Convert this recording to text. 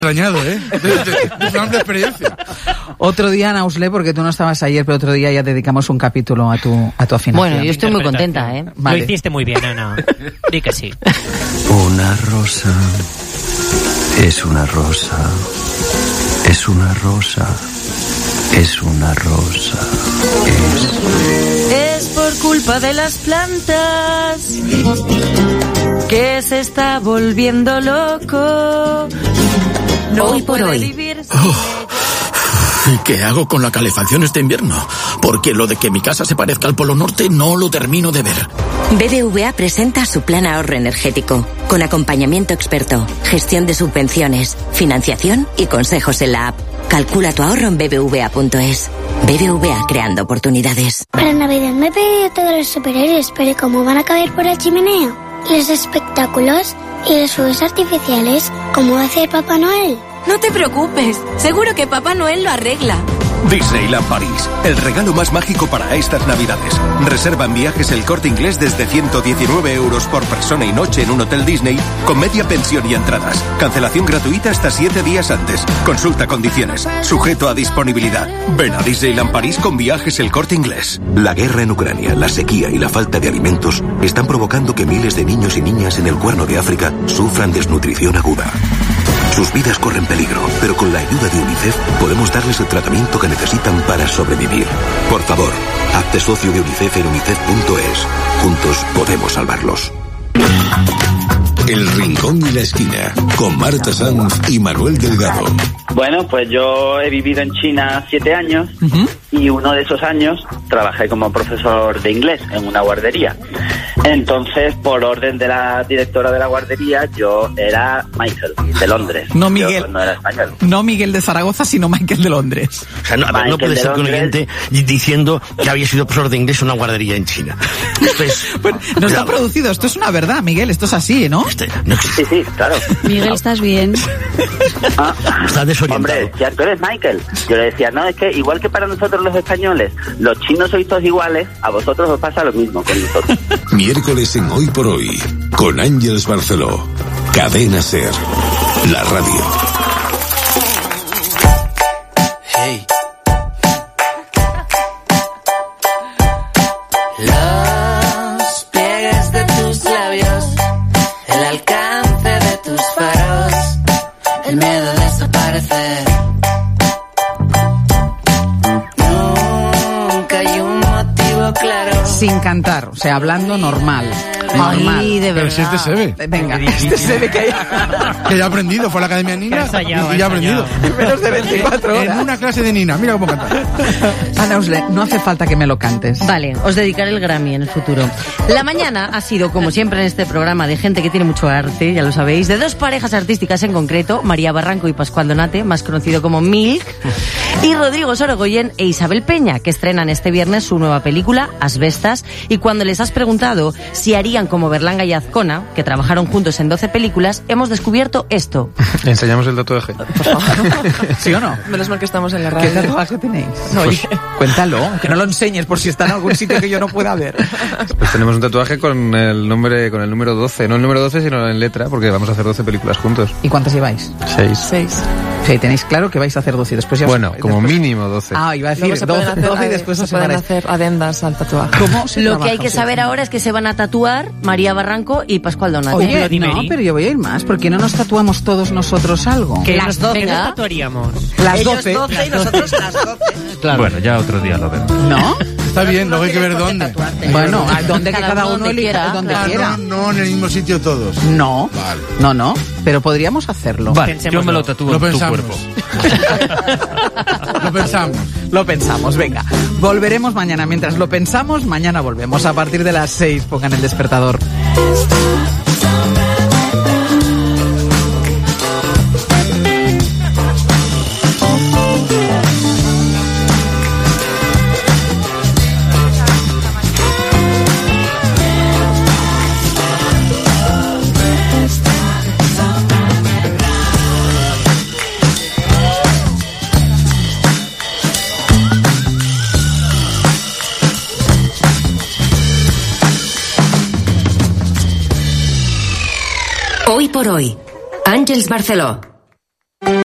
dañado, de una amplia experiencia. Otro día, Nausle, porque tú no estabas ayer, pero otro día ya dedicamos un capítulo a tu afinación. Bueno, yo estoy muy contenta, ¿eh? Vale. Lo hiciste muy bien, Ana. Di que sí. Una rosa es una rosa, es una rosa, es una rosa, Es por culpa de las plantas que se está volviendo loco. No Hoy por hoy. ¿Y qué hago con la calefacción este invierno? Porque lo de que mi casa se parezca al Polo Norte no lo termino de ver. BBVA presenta su plan ahorro energético, con acompañamiento experto, gestión de subvenciones, financiación y consejos en la app. Calcula tu ahorro en bbva.es. BBVA, creando oportunidades. Para Navidad me he pedido todos los superhéroes, pero ¿cómo van a caber por la chimenea? ¿Y los espectáculos? ¿Y los fuegos artificiales? ¿Cómo va a hacer Papá Noel? No te preocupes, seguro que Papá Noel lo arregla. Disneyland París, el regalo más mágico para estas Navidades. Reserva en Viajes El Corte Inglés desde 119 € por persona y noche en un hotel Disney con media pensión y entradas. Cancelación gratuita hasta 7 días antes. Consulta condiciones. Sujeto a disponibilidad. Ven a Disneyland París con Viajes El Corte Inglés. La guerra en Ucrania, la sequía y la falta de alimentos están provocando que miles de niños y niñas en el Cuerno de África sufran desnutrición aguda. Sus vidas corren peligro, pero con la ayuda de UNICEF podemos darles el tratamiento que necesitan para sobrevivir. Por favor, hazte socio de UNICEF en unicef.es. Juntos podemos salvarlos. El Rincón y la Esquina, con Marta Sanz y Manuel Delgado. Bueno, pues yo he vivido en China 7 años y uno de esos años trabajé como profesor de inglés en una guardería. Entonces, por orden de la directora de la guardería, yo era Michael, de Londres. No Miguel. Yo no era español. No Miguel de Zaragoza, sino Michael de Londres. O sea, no puede ser que un oyente diciendo que había sido profesor de inglés en una guardería en China. Bueno, no está producido, esto es una verdad, Miguel, esto es así, ¿no? Sí, claro. Miguel, ¿estás bien? Estás desorientado. Hombre, ya tú eres Michael. Yo le decía, no, es que igual que para nosotros los españoles, los chinos sois todos iguales, a vosotros os pasa lo mismo con nosotros. Miércoles en Hoy por Hoy, con Ángeles Barceló. Cadena SER, la radio. Hey. Los pliegues de tus labios, el alcance de tus faros, el miedo a desaparecer. Nunca hay un motivo claro. Sin cantar, o sea, hablando normal. Ay, de verdad. Pero si este se ve. Venga, este se ve que ya ha aprendido, fue a la Academia Nina y ya ha aprendido. En menos de 24 horas. En una clase de Nina, mira cómo canta. Ana Usle, no hace falta que me lo cantes. Vale, os dedicaré el Grammy en el futuro. La mañana ha sido, como siempre en este programa, de gente que tiene mucho arte, ya lo sabéis, de dos parejas artísticas en concreto, María Barranco y Pascual Donate, más conocido como Milk, y Rodrigo Sorogoyen e Isabel Peña, que estrenan este viernes su nueva película, Asbestas, y cuando les has preguntado si harían como Berlanga y Azcona, que trabajaron juntos en 12 películas, hemos descubierto esto. ¿Le enseñamos el tatuaje? Por favor. ¿Sí o no? Menos mal que estamos en la radio. ¿Qué tatuaje tenéis? No, pues, cuéntalo, que no lo enseñes por si está en algún sitio que yo no pueda ver. Pues tenemos un tatuaje con el número 12. No el número 12, sino en letra, porque vamos a hacer 12 películas juntos. ¿Y cuántas lleváis? 6. Sí, tenéis claro que vais a hacer 12 y después ya... Bueno, como mínimo 12. Ah, iba a decir 12 y después se pueden hacer adendas al tatuaje. ¿Cómo se Lo que hay que saber ahora es que se van a tatuar María Barranco y Pascual Donate. Oye, no, pero yo voy a ir más. ¿Por qué no nos tatuamos todos nosotros algo? Que las 12. ¿Qué nos tatuaríamos? Las 12. Ellos 12 y nosotros las 12. Claro. Bueno, ya otro día lo vemos. ¿No? Está bien, luego hay que ver dónde. Bueno, donde que cada uno elija donde quiera. No, en el mismo sitio todos. No. Vale. No, pero podríamos hacerlo. Vale, yo me lo tatúo en tu cuerpo. Lo pensamos, venga. Volveremos mañana. Mientras lo pensamos, mañana volvemos. A partir de las 6, pongan el despertador. Hoy por Hoy, Ángeles Barceló.